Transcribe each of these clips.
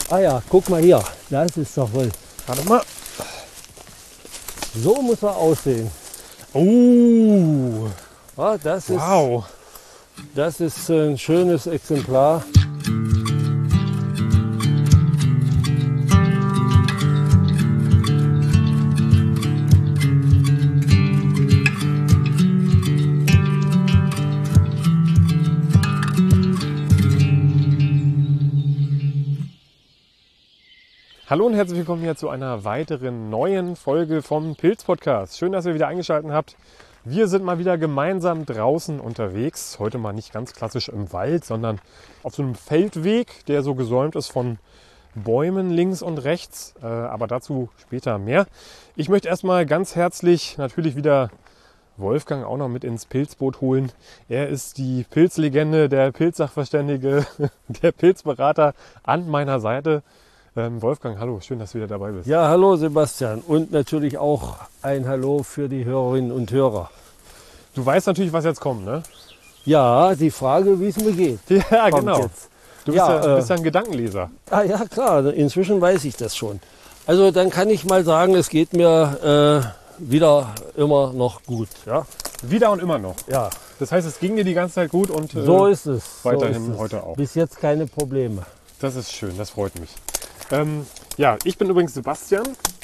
Ah ja, guck mal hier. Das ist doch wohl. Warte mal. So muss er aussehen. Ja, Wow. Das ist ein schönes Exemplar. Hallo und herzlich willkommen hier zu einer weiteren neuen Folge vom Pilz-Podcast. Schön, dass ihr wieder eingeschaltet habt. Wir sind mal wieder gemeinsam draußen unterwegs. Heute mal nicht ganz klassisch im Wald, sondern auf so einem Feldweg, der so gesäumt ist von Bäumen links und rechts. Aber dazu später mehr. Ich möchte erstmal ganz herzlich natürlich wieder Wolfgang auch noch mit ins Pilzboot holen. Er ist die Pilzlegende, der Pilzsachverständige, der Pilzberater an meiner Seite. Wolfgang, hallo, schön, dass du wieder dabei bist. Ja, hallo Sebastian und natürlich auch ein Hallo für die Hörerinnen und Hörer. Du weißt natürlich, was jetzt kommt, ne? Ja, die Frage, wie es mir geht. Ja, kommt genau. Jetzt. Du bist ja ein Gedankenleser. Ah ja, klar, inzwischen weiß ich das schon. Also dann kann ich mal sagen, es geht mir wieder immer noch gut. Ja? Wieder und immer noch. Ja, Das heißt, es ging dir die ganze Zeit gut und so ist es. weiterhin so ist es. heute auch. Bis jetzt keine Probleme. Das ist schön, das freut mich. Ja, ich bin übrigens Sebastian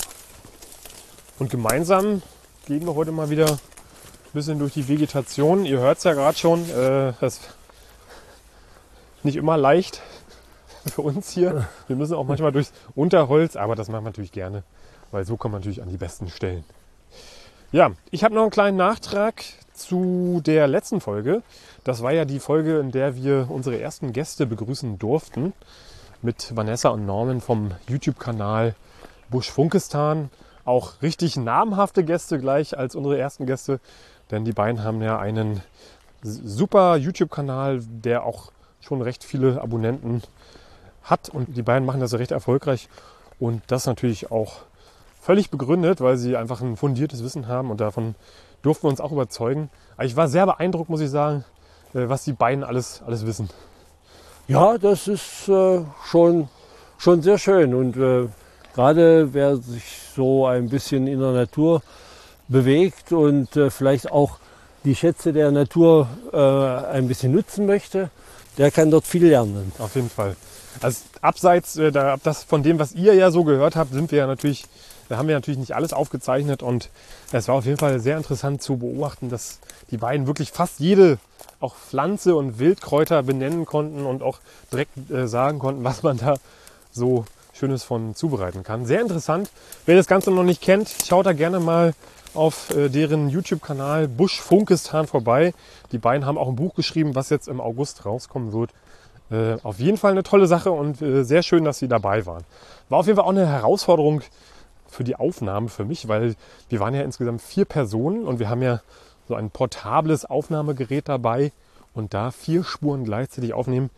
und gemeinsam gehen wir heute mal wieder ein bisschen durch die Vegetation. Ihr hört es ja gerade schon, das ist nicht immer leicht für uns hier. Wir müssen auch manchmal durchs Unterholz, aber das machen wir natürlich gerne, weil so kommen wir natürlich an die besten Stellen. Ja, ich habe noch einen kleinen Nachtrag zu der letzten Folge. Das war ja die Folge, in der wir unsere ersten Gäste begrüßen durften. Mit Vanessa und Norman vom YouTube-Kanal Busch-Funkistan. Auch richtig namhafte Gäste gleich als unsere ersten Gäste. Denn die beiden haben ja einen super YouTube-Kanal, der auch schon recht viele Abonnenten hat. Und die beiden machen das ja recht erfolgreich. Und das natürlich auch völlig begründet, weil sie einfach ein fundiertes Wissen haben. Und davon durften wir uns auch überzeugen. Aber ich war sehr beeindruckt, muss ich sagen, was die beiden alles wissen. Ja, das ist schon sehr schön und gerade wer sich so ein bisschen in der Natur bewegt und vielleicht auch die Schätze der Natur ein bisschen nutzen möchte, der kann dort viel lernen. Auf jeden Fall. Also abseits von dem, was ihr ja so gehört habt, haben wir natürlich nicht alles aufgezeichnet und es war auf jeden Fall sehr interessant zu beobachten, dass die beiden wirklich fast jede auch Pflanze und Wildkräuter benennen konnten und auch direkt sagen konnten, was man da so Schönes von zubereiten kann. Sehr interessant. Wer das Ganze noch nicht kennt, schaut da gerne mal auf deren YouTube-Kanal Busch-Funkistan vorbei. Die beiden haben auch ein Buch geschrieben, was jetzt im August rauskommen wird. Auf jeden Fall eine tolle Sache und sehr schön, dass sie dabei waren. War auf jeden Fall auch eine Herausforderung für die Aufnahme für mich, weil wir waren ja insgesamt 4 Personen und wir haben ja so ein portables Aufnahmegerät dabei und da 4 Spuren gleichzeitig aufnehmen.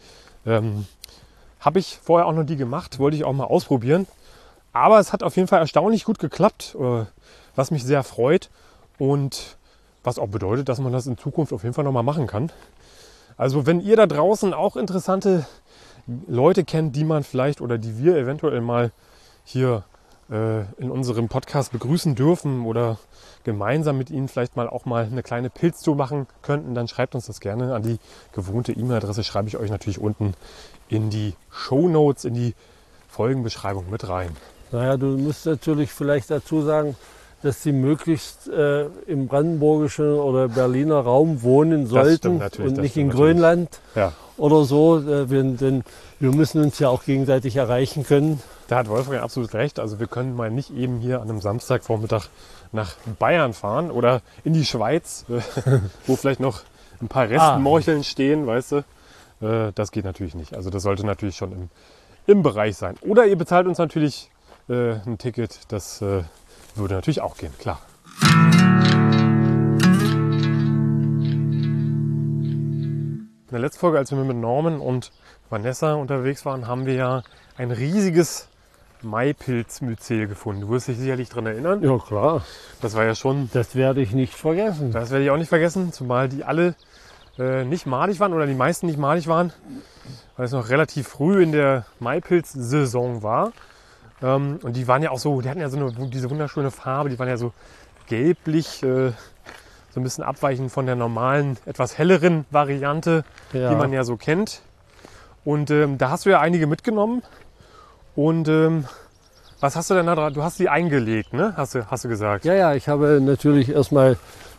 Habe ich vorher auch noch nie gemacht, wollte ich auch mal ausprobieren. Aber es hat auf jeden Fall erstaunlich gut geklappt, was mich sehr freut und was auch bedeutet, dass man das in Zukunft auf jeden Fall nochmal machen kann. Also wenn ihr da draußen auch interessante Leute kennt, die man vielleicht oder die wir eventuell mal hier in unserem Podcast begrüßen dürfen oder gemeinsam mit Ihnen vielleicht auch mal eine kleine Pilztour machen könnten, dann schreibt uns das gerne an die gewohnte E-Mail-Adresse. Schreibe ich euch natürlich unten in die Shownotes, in die Folgenbeschreibung mit rein. Naja, du musst natürlich vielleicht dazu sagen, dass sie möglichst im brandenburgischen oder Berliner Raum wohnen sollten und nicht in Grönland oder so, denn wir müssen uns ja auch gegenseitig erreichen können. Da hat Wolfgang absolut recht. Also wir können mal nicht eben hier an einem Samstagvormittag nach Bayern fahren oder in die Schweiz, wo vielleicht noch ein paar Restmorcheln stehen, weißt du. Das geht natürlich nicht. Also das sollte natürlich schon im Bereich sein. Oder ihr bezahlt uns natürlich ein Ticket. Das würde natürlich auch gehen, klar. In der letzten Folge, als wir mit Norman und Vanessa unterwegs waren, haben wir ja ein riesiges Maipilzmyzel gefunden. Du wirst dich sicherlich daran erinnern. Ja, klar. Das war ja schon... Das werde ich nicht vergessen. Das werde ich auch nicht vergessen, zumal die alle nicht madig waren oder die meisten nicht madig waren, weil es noch relativ früh in der Maipilz-Saison war. Und die waren ja auch so, die hatten ja so diese wunderschöne Farbe, die waren ja so gelblich, so ein bisschen abweichend von der normalen, etwas helleren Variante, die man ja so kennt. Und da hast du ja einige mitgenommen. Und was hast du denn da dran? Du hast die eingelegt, ne? Hast du gesagt? Ja, ich habe natürlich erstmal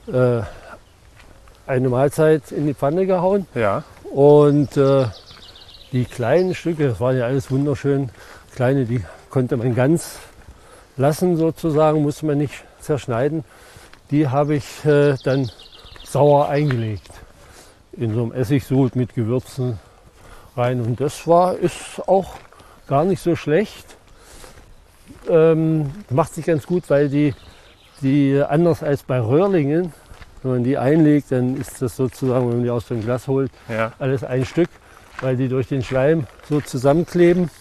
eine Mahlzeit in die Pfanne gehauen. Ja. Und die kleinen Stücke, das waren ja alles wunderschön kleine, die konnte man ganz lassen sozusagen, musste man nicht zerschneiden. Die habe ich dann sauer eingelegt in so einem Essigsud mit Gewürzen rein. Und das ist auch gar nicht so schlecht. Macht sich ganz gut, weil die anders als bei Röhrlingen, wenn man die einlegt, dann ist das sozusagen, wenn man die aus dem Glas holt, alles ein Stück, weil die durch den Schleim so zusammenkleben.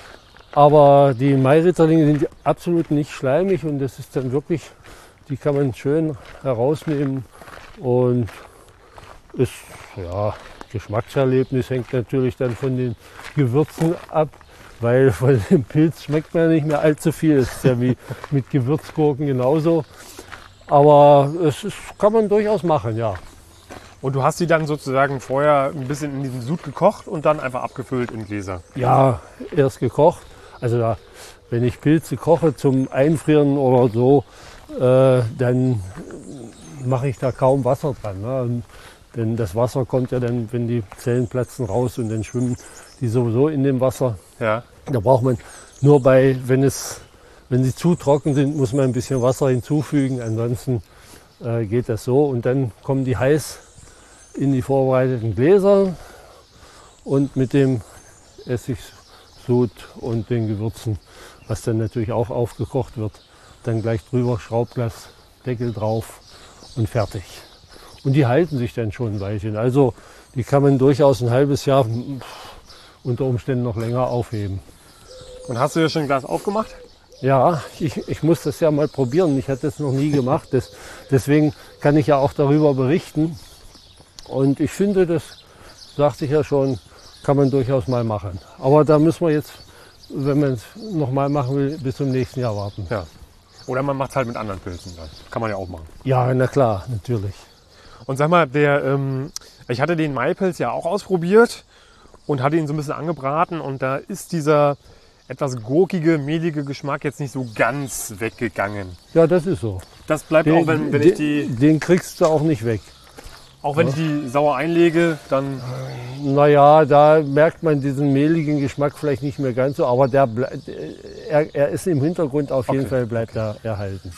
Aber die Mairitterlinge sind absolut nicht schleimig und das ist dann wirklich, die kann man schön herausnehmen und ist, ja, Geschmackserlebnis hängt natürlich dann von den Gewürzen ab, weil von dem Pilz schmeckt man nicht mehr allzu viel. Das ist ja wie mit Gewürzgurken genauso. Aber kann man durchaus machen, ja. Und du hast die dann sozusagen vorher ein bisschen in diesem Sud gekocht und dann einfach abgefüllt in Gläser? Ja, erst gekocht. Also wenn ich Pilze koche zum Einfrieren oder so, dann mache ich da kaum Wasser dran. Ne? Denn das Wasser kommt ja dann, wenn die Zellen platzen, raus und dann schwimmen die sowieso in dem Wasser. Ja. Da braucht man nur wenn sie zu trocken sind, muss man ein bisschen Wasser hinzufügen. Ansonsten geht das so. Und dann kommen die heiß in die vorbereiteten Gläser und mit dem Essigsud und den Gewürzen, was dann natürlich auch aufgekocht wird, dann gleich drüber, Schraubglas, Deckel drauf und fertig. Und die halten sich dann schon ein Weilchen. Also die kann man durchaus ein halbes Jahr, unter Umständen noch länger aufheben. Und hast du ja schon ein Glas aufgemacht? Ja, ich muss das ja mal probieren. Ich hatte das noch nie gemacht. Deswegen kann ich ja auch darüber berichten. Und ich finde, das sagte ich ja schon, kann man durchaus mal machen. Aber da müssen wir jetzt, wenn man es nochmal machen will, bis zum nächsten Jahr warten. Ja. Oder man macht es halt mit anderen Pilzen dann. Kann man ja auch machen. Ja, na klar, natürlich. Und sag mal, ich hatte den Maipilz ja auch ausprobiert und hatte ihn so ein bisschen angebraten. Und da ist dieser etwas gurkige, mehlige Geschmack jetzt nicht so ganz weggegangen. Ja, das ist so. Das bleibt auch, wenn ich die... Den kriegst du auch nicht weg. Auch wenn ich die sauer einlege, dann... Naja, da merkt man diesen mehligen Geschmack vielleicht nicht mehr ganz so, aber er ist im Hintergrund auf jeden Fall, bleibt er erhalten.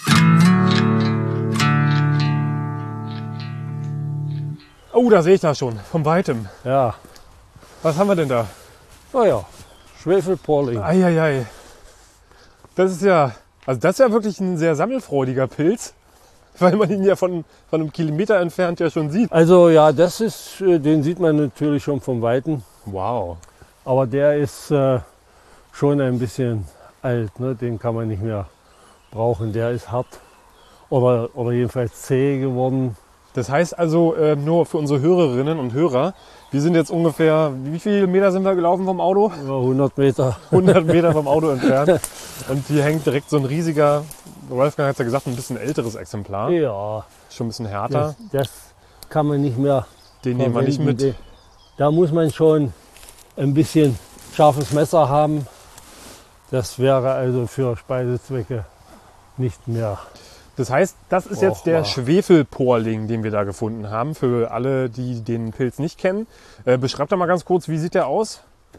Oh, da sehe ich das schon, von Weitem. Ja. Was haben wir denn da? Naja, Schwefelporling. Eieiei. Das ist ja wirklich ein sehr sammelfreudiger Pilz, weil man ihn ja von einem Kilometer entfernt ja schon sieht. Also ja, den sieht man natürlich schon vom Weiten. Wow. Aber der ist schon ein bisschen alt, ne? Den kann man nicht mehr brauchen. Der ist hart oder jedenfalls zäh geworden. Das heißt also, nur für unsere Hörerinnen und Hörer, wir sind jetzt ungefähr, wie viele Meter sind wir gelaufen vom Auto? Ja, 100 Meter. 100 Meter vom Auto entfernt. Und hier hängt direkt so ein riesiger, Wolfgang hat ja gesagt, ein bisschen älteres Exemplar. Ja. Schon ein bisschen härter. Das kann man nicht mehr. Den nehmen wir nicht mit. Da muss man schon ein bisschen scharfes Messer haben. Das wäre also für Speisezwecke nicht mehr. Das heißt, das ist jetzt der Schwefelporling, den wir da gefunden haben. Für alle, die den Pilz nicht kennen. Beschreibt doch mal ganz kurz, wie sieht der aus?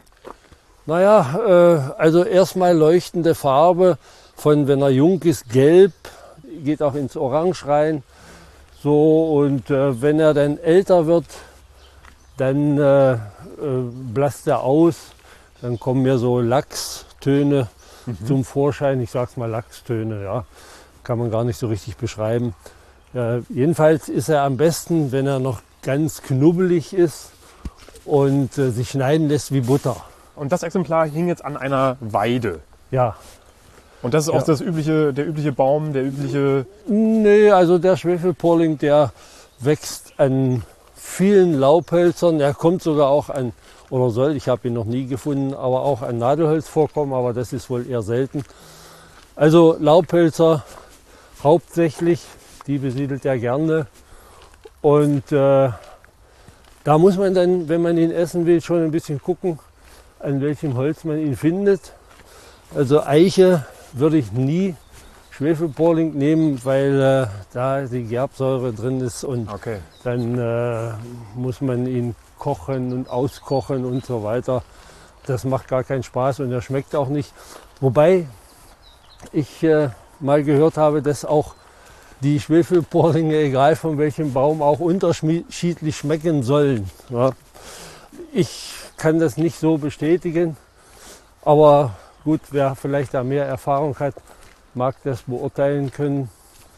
Naja, also erstmal leuchtende Farbe von, wenn er jung ist, gelb, geht auch ins Orange rein. So, und wenn er dann älter wird, dann blasst er aus. Dann kommen mir so Lachstöne zum Vorschein. Ich sag's mal Lachstöne, ja. Kann man gar nicht so richtig beschreiben. Jedenfalls ist er am besten, wenn er noch ganz knubbelig ist und sich schneiden lässt wie Butter. Und das Exemplar hing jetzt an einer Weide. Ja. Und das ist auch der übliche Baum, der übliche... Nee, also der Schwefelporling, der wächst an vielen Laubhölzern, er kommt sogar auch an, oder soll, ich habe ihn noch nie gefunden, aber auch an Nadelholz vorkommen, aber das ist wohl eher selten. Also Laubhölzer hauptsächlich, die besiedelt er gerne. Und da muss man dann, wenn man ihn essen will, schon ein bisschen gucken, an welchem Holz man ihn findet. Also Eiche würde ich nie Schwefelporling nehmen, weil da die Gerbsäure drin ist und Okay. dann muss man ihn kochen und auskochen und so weiter. Das macht gar keinen Spaß und er schmeckt auch nicht. Wobei ich mal gehört habe, dass auch die Schwefelporlinge, egal von welchem Baum, auch unterschiedlich schmecken sollen. Ja. Ich kann das nicht so bestätigen, aber gut, wer vielleicht da mehr Erfahrung hat, mag das beurteilen können.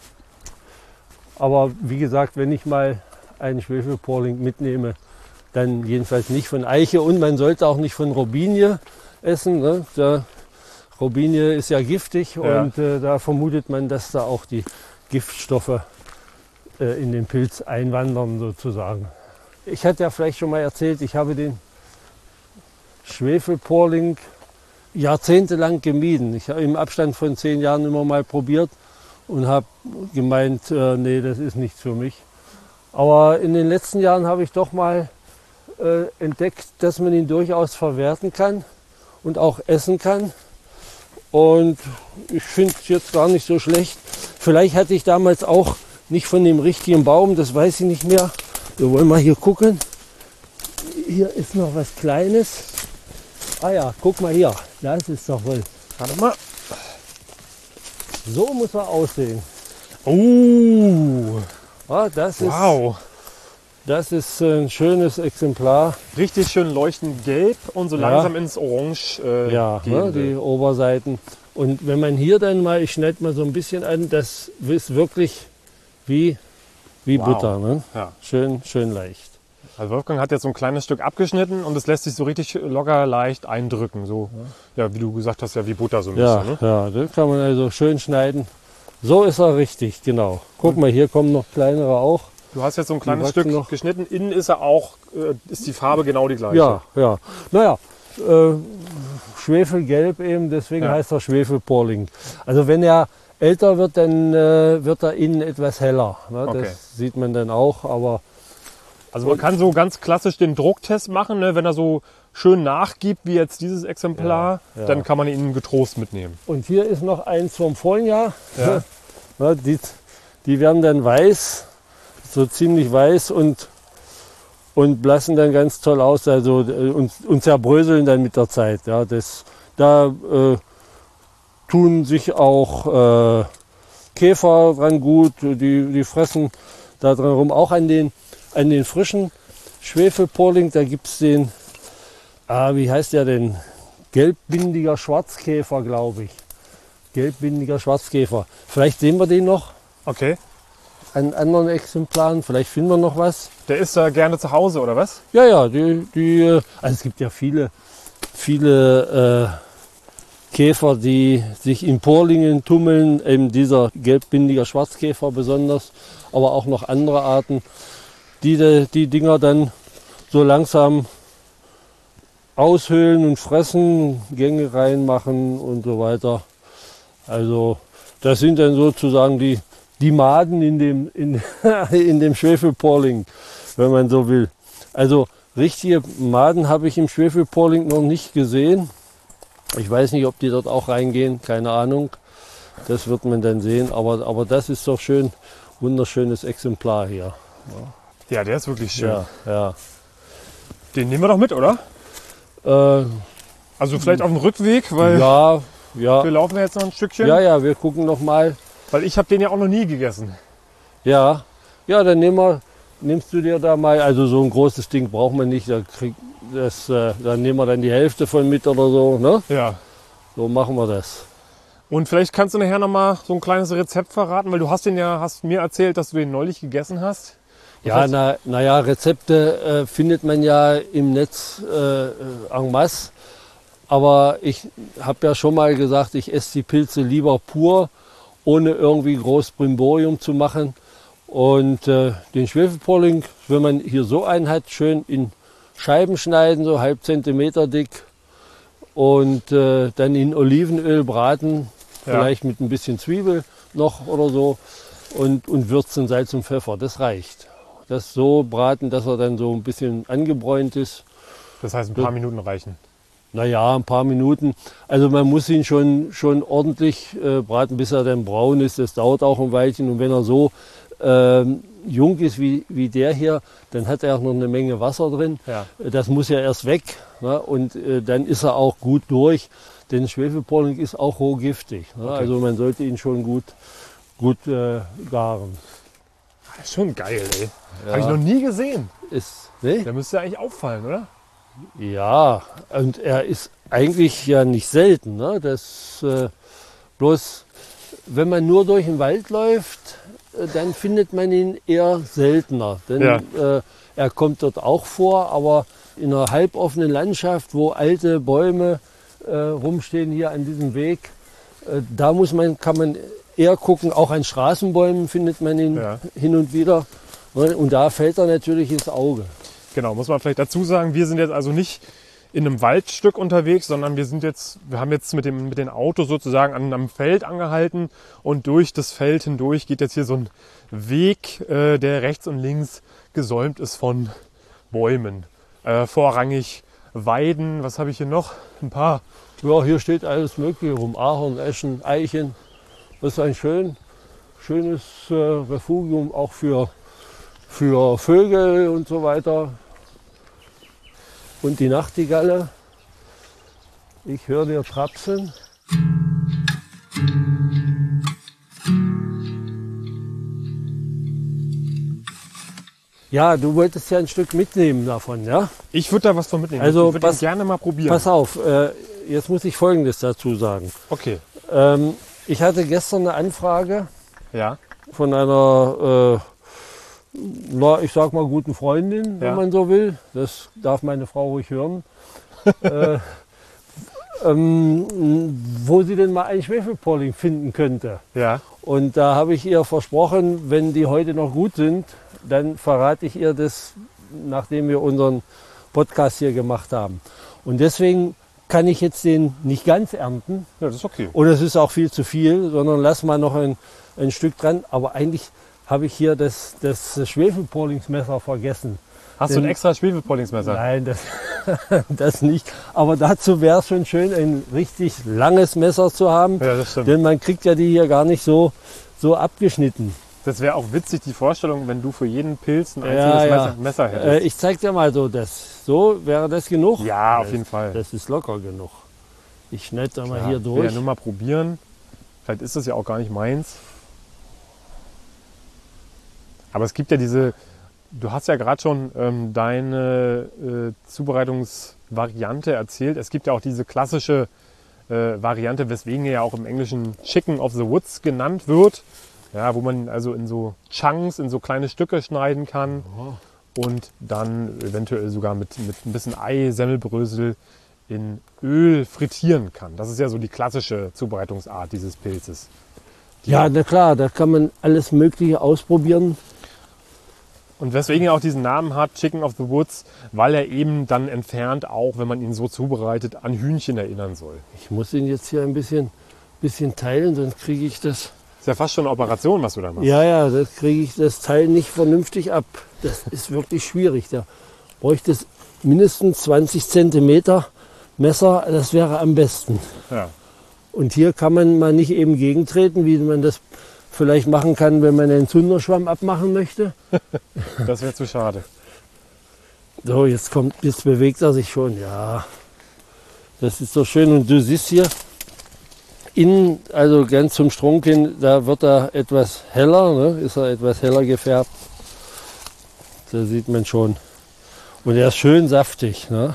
Aber wie gesagt, wenn ich mal einen Schwefelporling mitnehme, dann jedenfalls nicht von Eiche und man sollte auch nicht von Robinie essen. Ne? Der Robinie ist ja giftig Ja. und da vermutet man, dass da auch die Giftstoffe in den Pilz einwandern sozusagen. Ich hatte ja vielleicht schon mal erzählt, ich habe den Schwefelporling jahrzehntelang gemieden. Ich habe im Abstand von 10 Jahren immer mal probiert und habe gemeint, nee, das ist nichts für mich. Aber in den letzten Jahren habe ich doch mal entdeckt, dass man ihn durchaus verwerten kann und auch essen kann. Und ich finde es jetzt gar nicht so schlecht. Vielleicht hatte ich damals auch nicht von dem richtigen Baum, das weiß ich nicht mehr. Wir wollen mal hier gucken. Hier ist noch was Kleines. Ah ja, guck mal hier. Das ist doch wohl. Warte mal. So muss er aussehen. Oh, Ja, wow. das ist ein schönes Exemplar. Richtig schön leuchtend gelb und so Ja. langsam ins Orange Ja, ne, gehende. die Oberseiten. Und wenn man hier dann mal, ich schneide mal so ein bisschen an, das ist wirklich wie Wow. Butter. Ne? Ja. Schön, schön leicht. Also Wolfgang hat jetzt so ein kleines Stück abgeschnitten und es lässt sich so richtig locker leicht eindrücken. So, ja, wie du gesagt hast, ja wie Butter so ein Ja, bisschen. Ne? ja, das kann man also schön schneiden. So ist er richtig, genau. Guck mal, hier kommen noch kleinere auch. Du hast jetzt so ein kleines wachsen Stück noch. geschnitten. Innen ist er auch, ist die Farbe genau die gleiche. Ja, ja. Naja, Schwefelgelb eben, deswegen Ja. heißt er Schwefelporling. Also wenn er älter wird, dann wird er innen etwas heller. Ne? Okay. Das sieht man dann auch, aber Also man kann so ganz klassisch den Drucktest machen, ne? Wenn er so schön nachgibt wie jetzt dieses Exemplar, Ja, ja. dann kann man ihn getrost mitnehmen. und hier ist noch eins vom Vorjahr. Ja. Ne, die werden dann weiß, so ziemlich weiß und blassen dann ganz toll aus, also und zerbröseln dann mit der Zeit. Ja, da tun sich auch Käfer dran gut, die fressen da dran rum. Auch an den frischen Schwefelporling, da gibt es den, wie heißt der denn? Gelbbindiger Schwarzkäfer, glaube ich. Gelbbindiger Schwarzkäfer. Vielleicht sehen wir den noch Okay. an anderen Exemplaren, vielleicht finden wir noch was. Der ist da gerne zu Hause, oder was? Ja, ja, also es gibt ja viele Käfer, die sich in Porlingen tummeln, eben dieser gelbbindiger Schwarzkäfer besonders, aber auch noch andere Arten, die Dinger dann so langsam aushöhlen und fressen, Gänge reinmachen und so weiter. Also das sind dann sozusagen die Maden in dem Schwefelporling, wenn man so will. Also richtige Maden habe ich im Schwefelporling noch nicht gesehen. Ich weiß nicht, ob die dort auch reingehen, keine Ahnung. Das wird man dann sehen, aber das ist doch schön, wunderschönes Exemplar hier. Ja, der ist wirklich schön. Ja, Den nehmen wir doch mit, oder? ja. Also vielleicht auf dem Rückweg, weil Ja, wir laufen ja jetzt noch ein Stückchen. ja, wir gucken noch mal. Weil ich habe den ja auch noch nie gegessen. Ja, dann nimmst du dir da mal, also so ein großes Ding braucht man nicht, da dann nehmen wir dann die Hälfte von mit oder so, ne? Ja. So machen wir das. Und vielleicht kannst du nachher noch mal so ein kleines Rezept verraten, weil du hast mir erzählt, dass du den neulich gegessen hast. Ja, heißt- naja, Rezepte findet man ja im Netz en masse. Aber ich habe ja schon mal gesagt, ich esse die Pilze lieber pur, ohne irgendwie groß Brimborium zu machen. Und den Schwefelporling, wenn man hier so einen hat, schön in Scheiben schneiden, so halb Zentimeter dick. Und dann in Olivenöl braten, vielleicht mit ein bisschen Zwiebel noch oder so. Und würzen, Salz und Pfeffer, das reicht. Das so braten, dass er dann so ein bisschen angebräunt ist. Das heißt, ein paar Minuten reichen. Naja, ein paar Minuten. Also man muss ihn schon ordentlich braten, bis er dann braun ist. Das dauert auch ein Weilchen. Und wenn er so jung ist wie der hier, dann hat er auch noch eine Menge Wasser drin. Ja. Das muss ja erst weg. Ne? Und dann ist er auch gut durch. Denn Schwefelporling ist auch rohgiftig. Ne? Okay. Also man sollte ihn schon gut garen. Das ist schon geil, ey. Ja. Habe ich noch nie gesehen. Ne? Der müsste eigentlich auffallen, oder? Ja, und er ist eigentlich ja nicht selten. Ne? Das, bloß, wenn man nur durch den Wald läuft, dann findet man ihn eher seltener. Denn er kommt dort auch vor, aber in einer halboffenen Landschaft, wo alte Bäume rumstehen hier an diesem Weg, da kann man eher gucken. Auch an Straßenbäumen findet man ihn hin und wieder. Und da fällt er natürlich ins Auge. Genau, muss man vielleicht dazu sagen, wir sind jetzt also nicht in einem Waldstück unterwegs, sondern wir haben jetzt mit den Autos sozusagen an einem Feld angehalten und durch das Feld hindurch geht jetzt hier so ein Weg, der rechts und links gesäumt ist von Bäumen. Vorrangig Weiden, was habe ich hier noch? Ein paar. Ja, hier steht alles Mögliche rum, Ahorn, Eschen, Eichen. Das ist ein schönes Refugium auch für Vögel und so weiter. Und die Nachtigalle, ich höre dir trapsen. Ja, du wolltest ja ein Stück mitnehmen davon, ja? Ich würde da was von mitnehmen. Also ich würde ihn gerne mal probieren. Pass auf, jetzt muss ich Folgendes dazu sagen. Okay. Ich hatte gestern eine Anfrage Ja. von einer ich sag mal guten Freundin, wenn man so will. Das darf meine Frau ruhig hören. Wo sie denn mal einen Schwefelporling finden könnte. Ja. Und da habe ich ihr versprochen, wenn die heute noch gut sind, dann verrate ich ihr das, nachdem wir unseren Podcast hier gemacht haben. Und deswegen kann ich jetzt den nicht ganz ernten. Ja, das ist okay. Und es ist auch viel zu viel, sondern lass mal noch ein Stück dran. Aber eigentlich habe ich hier das Schwefelporlingsmesser vergessen. Hast du ein extra Schwefelporlingsmesser? Nein, das nicht. Aber dazu wäre es schon schön, ein richtig langes Messer zu haben. Ja, das stimmt. Denn man kriegt ja die hier gar nicht so abgeschnitten. Das wäre auch witzig, die Vorstellung, wenn du für jeden Pilz ein einzelnes Messer hättest. Ich zeig dir mal so das. So, wäre das genug? Ja, auf jeden Fall. Das ist locker genug. Ich schneide da mal Ja, hier ich will durch. ja nur mal probieren. Vielleicht ist das ja auch gar nicht meins. Aber es gibt ja du hast ja gerade schon deine Zubereitungsvariante erzählt. Es gibt ja auch diese klassische Variante, weswegen er ja auch im Englischen Chicken of the Woods genannt wird. Ja, wo man also in so Chunks, in so kleine Stücke schneiden kann und dann eventuell sogar mit ein bisschen Ei, Semmelbrösel in Öl frittieren kann. Das ist ja so die klassische Zubereitungsart dieses Pilzes. Ja, na klar, da kann man alles Mögliche ausprobieren. Und weswegen er auch diesen Namen hat, Chicken of the Woods, weil er eben dann entfernt auch, wenn man ihn so zubereitet, an Hühnchen erinnern soll. Ich muss ihn jetzt hier ein bisschen teilen, sonst kriege ich das. Ist ja fast schon eine Operation, was du da machst. Ja, das kriege ich das Teil nicht vernünftig ab. Das ist wirklich schwierig. Da bräuchte es mindestens 20 Zentimeter Messer, das wäre am besten. Ja. Und hier kann man mal nicht eben gegentreten, wie man das vielleicht machen kann, wenn man einen Zunderschwamm abmachen möchte. Das wäre zu schade. So, jetzt bewegt er sich schon. Ja, das ist doch schön. Und du siehst hier, innen, also ganz zum Strunk hin, da wird er etwas heller, ne? Ist er etwas heller gefärbt. Da sieht man schon. Und er ist schön saftig. Ne?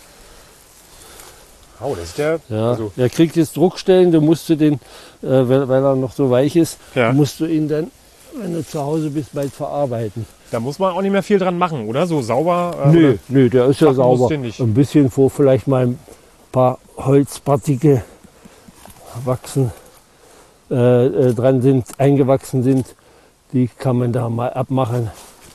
Oh, das ist der. Ja, Also, er kriegt jetzt Druckstellen, du musst den, weil er noch so weich ist, musst du ihn dann, wenn du zu Hause bist, bald verarbeiten. da muss man auch nicht mehr viel dran machen, oder? So sauber? Nö, der ist ja sauber. Nicht. Ein bisschen, wo vielleicht mal ein paar Holzpartikel eingewachsen sind, Die kann man da mal abmachen.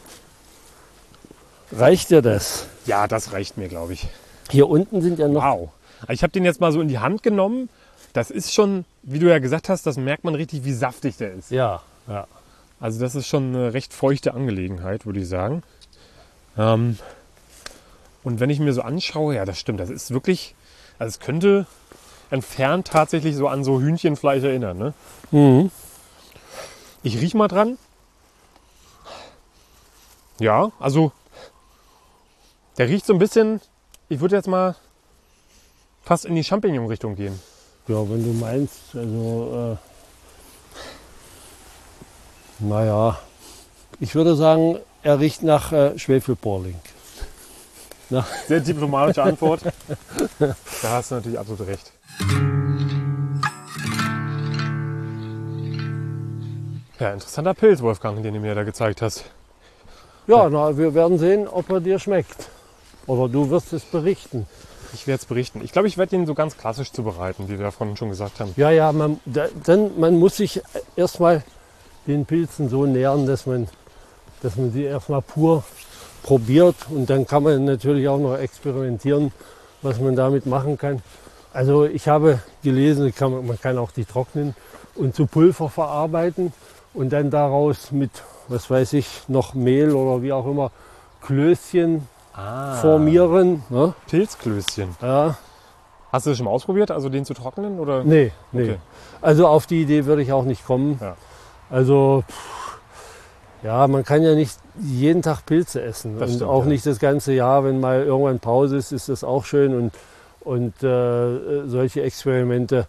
Reicht dir das? Ja, das reicht mir, glaube ich. Hier unten sind ja noch... Wow. Ich habe den jetzt mal so in die Hand genommen. Das ist schon, wie du ja gesagt hast, das merkt man richtig, wie saftig der ist. Ja, ja. Also das ist schon eine recht feuchte Angelegenheit, würde ich sagen. Und wenn ich mir so anschaue, ja, das stimmt. Das ist wirklich, also es könnte entfernt tatsächlich so an so Hühnchenfleisch erinnern. Ne? Mhm. Ich riech mal dran. Ja, also der riecht so ein bisschen, ich würde jetzt mal fast in die Champignon-Richtung gehen. Ja, wenn du meinst, also, naja, ich würde sagen, er riecht nach Schwefelporling. Sehr diplomatische Antwort. Da hast du natürlich absolut recht. Ja, interessanter Pilz, Wolfgang, den du mir da gezeigt hast. Ja, na, wir werden sehen, ob er dir schmeckt. Oder du wirst es berichten. Ich werde es berichten. Ich glaube, ich werde ihn so ganz klassisch zubereiten, wie wir davon schon gesagt haben. Ja, man muss sich erstmal den Pilzen so nähern, dass man sie erstmal pur probiert. Und dann kann man natürlich auch noch experimentieren, was man damit machen kann. Also ich habe gelesen, man kann auch die trocknen und zu Pulver verarbeiten und dann daraus mit, was weiß ich, noch Mehl oder wie auch immer, Klößchen formieren. Ne? Pilzklößchen. Ja. Hast du das schon mal ausprobiert, also den zu trocknen? Oder? Nee. Okay. Also auf die Idee würde ich auch nicht kommen. Ja. Also ja, man kann ja nicht jeden Tag Pilze essen. Das und stimmt, auch ja. nicht das ganze Jahr, wenn mal irgendwann Pause ist, ist das auch schön. Und solche Experimente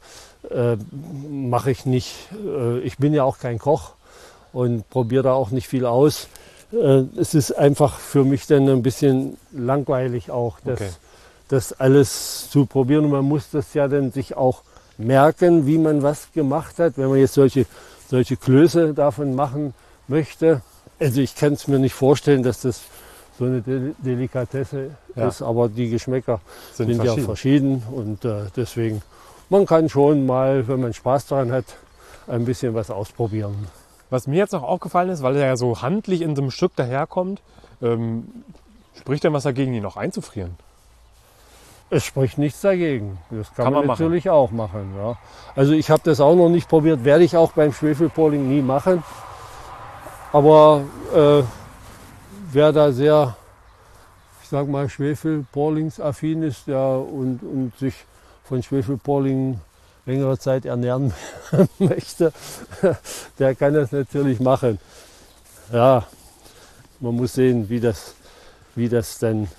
mache ich nicht. Ich bin ja auch kein Koch und probiere da auch nicht viel aus. Es ist einfach für mich dann ein bisschen langweilig auch, das alles zu probieren. Und man muss das ja dann sich auch merken, wie man was gemacht hat. Wenn man jetzt solche Klöße davon machen möchte. Also ich kann es mir nicht vorstellen, dass das so eine Delikatesse ist, aber die Geschmäcker sind ja verschieden. Und deswegen, man kann schon mal, wenn man Spaß daran hat, ein bisschen was ausprobieren. Was mir jetzt noch aufgefallen ist, weil er ja so handlich in so einem Stück daherkommt, spricht denn was dagegen, ihn noch einzufrieren? Es spricht nichts dagegen. Das kann man man natürlich auch machen. Ja. Also ich habe das auch noch nicht probiert, werde ich auch beim Schwefelporling nie machen. Aber wer da sehr, ich sag mal, Schwefelporlingsaffin ist und sich von Schwefelporling längere Zeit ernähren möchte, der kann das natürlich machen. Ja, man muss sehen, wie das dann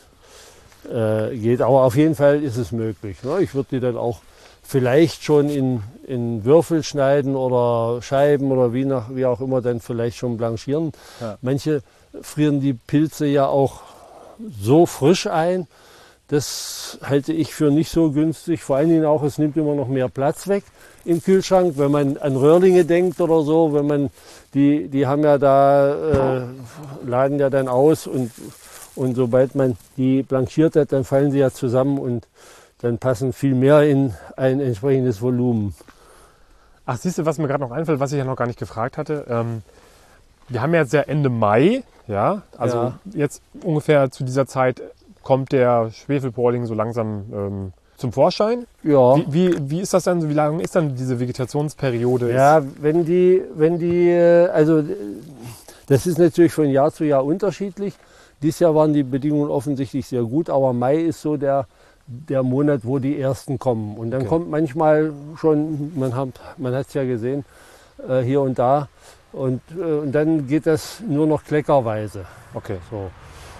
geht. Aber auf jeden Fall ist es möglich. Ne? Ich würde die dann auch vielleicht schon in Würfel schneiden oder Scheiben oder wie auch immer dann vielleicht schon blanchieren. Ja. Manche frieren die Pilze ja auch so frisch ein. Das halte ich für nicht so günstig. Vor allen Dingen auch, es nimmt immer noch mehr Platz weg im Kühlschrank. Wenn man an Röhrlinge denkt oder so, wenn man die haben ja da, laden ja dann aus und sobald man die blanchiert hat, dann fallen sie ja zusammen und dann passen viel mehr in ein entsprechendes Volumen. Ach, siehst du, was mir gerade noch einfällt, was ich ja noch gar nicht gefragt hatte. Wir haben ja jetzt ja Ende Mai, ja, also jetzt ungefähr zu dieser Zeit kommt der Schwefelporling so langsam zum Vorschein. Ja. Wie ist das dann? Wie lange ist dann diese Vegetationsperiode? Ja, wenn die, also das ist natürlich von Jahr zu Jahr unterschiedlich. Dieses Jahr waren die Bedingungen offensichtlich sehr gut, aber Mai ist so der Monat, wo die ersten kommen. Und dann kommt manchmal schon, man hat es ja gesehen, hier und da. Und dann geht das nur noch kleckerweise. Okay. So,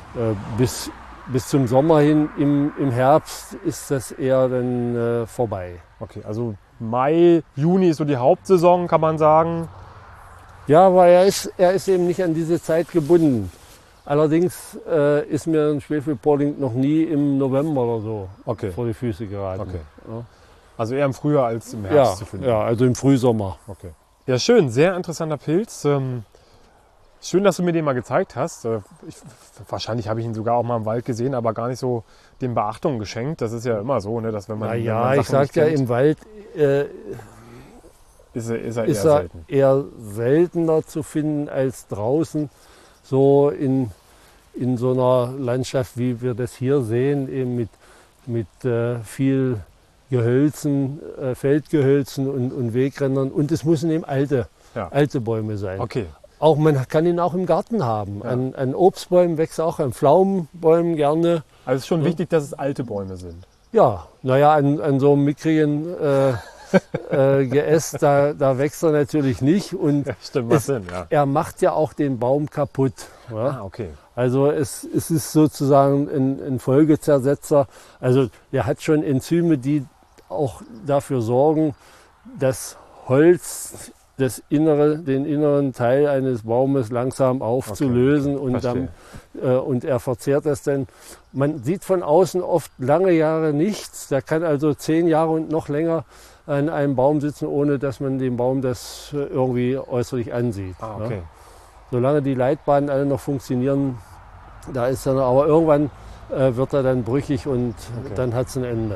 bis zum Sommer hin, im Herbst ist das eher dann vorbei. Okay, also Mai, Juni ist so die Hauptsaison, kann man sagen. Ja, aber er ist eben nicht an diese Zeit gebunden. Allerdings ist mir ein Schwefelporling noch nie im November oder so vor die Füße geraten. Okay. Ja. Also eher im Frühjahr als im Herbst zu finden. Ja, also im Frühsommer. Okay. Ja, schön, sehr interessanter Pilz. Schön, dass du mir den mal gezeigt hast. Wahrscheinlich habe ich ihn sogar auch mal im Wald gesehen, aber gar nicht so dem Beachtung geschenkt. Das ist ja immer so, ne, dass wenn man. Ich sag ja, im Wald ist er ist eher er selten. eher seltener zu finden als draußen, so in so einer Landschaft, wie wir das hier sehen, eben mit viel Gehölzen, Feldgehölzen und Wegrändern. Und es müssen eben alte Bäume sein. Okay. Auch man kann ihn auch im Garten haben. Ja. An Obstbäumen wächst auch, an Pflaumenbäumen gerne. Also es ist schon wichtig, dass es alte Bäume sind. Ja, naja, an so einem mickrigen Geäst, da wächst er natürlich nicht. Und Ja, stimmt, macht Sinn, ja. er macht ja auch den Baum kaputt. Ja? Ah, okay. Also es ist sozusagen ein Folgezersetzer. Also der hat schon Enzyme, die auch dafür sorgen, dass Holz den inneren Teil eines Baumes langsam aufzulösen und er verzehrt das dann. Man sieht von außen oft lange Jahre nichts. Der kann also 10 Jahre und noch länger an einem Baum sitzen, ohne dass man dem Baum das irgendwie äußerlich ansieht. Ah, okay. Ja. Solange die Leitbahnen alle noch funktionieren, da ist er, aber irgendwann wird er dann brüchig und dann hat es ein Ende.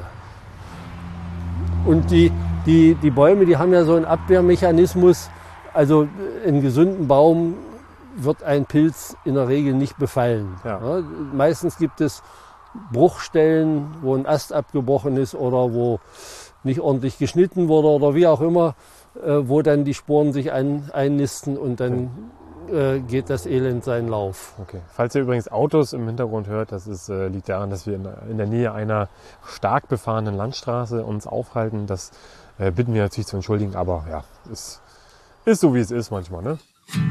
Und die Bäume, die haben ja so einen Abwehrmechanismus. Also einen gesunden Baum wird ein Pilz in der Regel nicht befallen. Ja. Ja, meistens gibt es Bruchstellen, wo ein Ast abgebrochen ist oder wo nicht ordentlich geschnitten wurde oder wie auch immer, wo dann die Sporen sich einnisten und dann geht das Elend seinen Lauf. Okay. Falls ihr übrigens Autos im Hintergrund hört, das liegt daran, dass wir in der Nähe einer stark befahrenen Landstraße uns aufhalten. Das bitten wir natürlich zu entschuldigen, aber ja, ist so wie es ist manchmal, ne?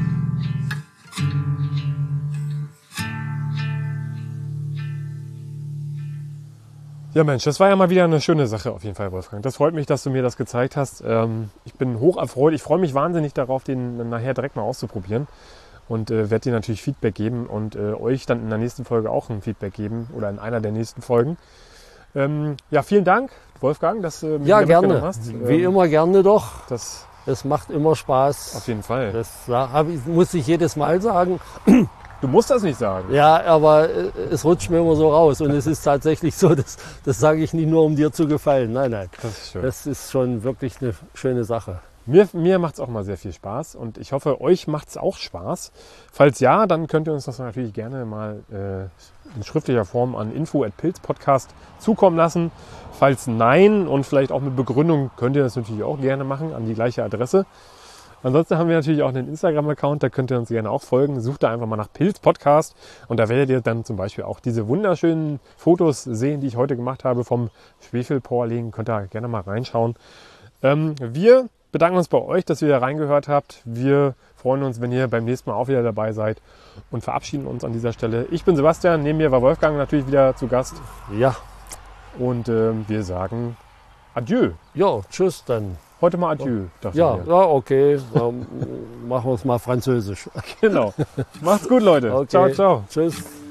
Ja Mensch, das war ja mal wieder eine schöne Sache auf jeden Fall, Wolfgang. Das freut mich, dass du mir das gezeigt hast. Ich bin hoch erfreut. Ich freue mich wahnsinnig darauf, den nachher direkt mal auszuprobieren. Und werde dir natürlich Feedback geben und euch dann in der nächsten Folge auch ein Feedback geben oder in einer der nächsten Folgen. Ja, vielen Dank, Wolfgang, dass du Ja, mir gerne. mitgenommen hast. Wie immer gerne doch. Das Es macht immer Spaß. auf jeden Fall. Das muss ich jedes Mal sagen. Du musst das nicht sagen. Ja, aber es rutscht mir immer so raus. Und es ist tatsächlich so, das sage ich nicht nur, um dir zu gefallen. Nein, nein. Das ist schön. Das ist schon wirklich eine schöne Sache. Mir macht es auch mal sehr viel Spaß und ich hoffe, euch macht es auch Spaß. Falls ja, dann könnt ihr uns das natürlich gerne mal in schriftlicher Form an info@pilzpodcast zukommen lassen. Falls nein und vielleicht auch mit Begründung, könnt ihr das natürlich auch gerne machen an die gleiche Adresse. Ansonsten haben wir natürlich auch einen Instagram-Account, da könnt ihr uns gerne auch folgen. Sucht da einfach mal nach Pilz Podcast und da werdet ihr dann zum Beispiel auch diese wunderschönen Fotos sehen, die ich heute gemacht habe vom Schwefelporling. Könnt ihr gerne mal reinschauen. Wir bedanken uns bei euch, dass ihr da reingehört habt. Wir freuen uns, wenn ihr beim nächsten Mal auch wieder dabei seid und verabschieden uns an dieser Stelle. Ich bin Sebastian, neben mir war Wolfgang natürlich wieder zu Gast Ja, und wir sagen Adieu. ja, tschüss dann. Heute mal Adieu. dachten Ja, wir. ja, okay. Dann machen wir es mal französisch. Genau. Macht's gut, Leute. Okay. Ciao, ciao. Tschüss.